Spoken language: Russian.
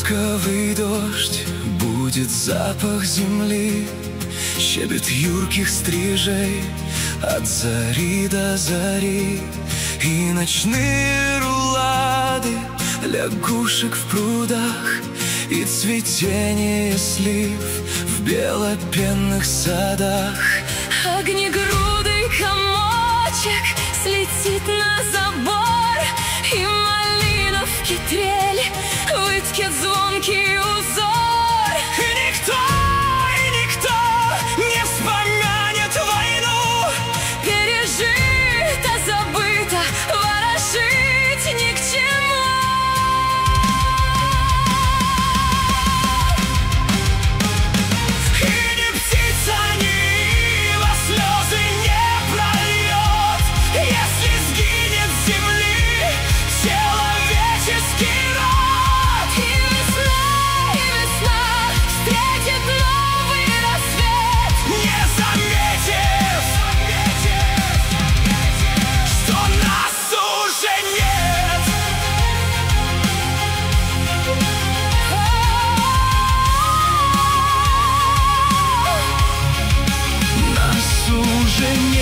Ласковый дождь, будет запах земли, щебет юрких стрижей от зари до зари, и ночные рулады лягушек в прудах, и цветение слив в белопенных садах. Огнегрудый комочек слетит на забор, и малиновки трель выткет звонкий узор. И никто не вспомянет войну, пережито, забыто, ворожить ни к чему. и ни птица, ни ива слезы не прольет, если сгинет с земли человеческий род. И весна встретит новый рассвет, Не заметив, что нас уже нет. Нас уже нет.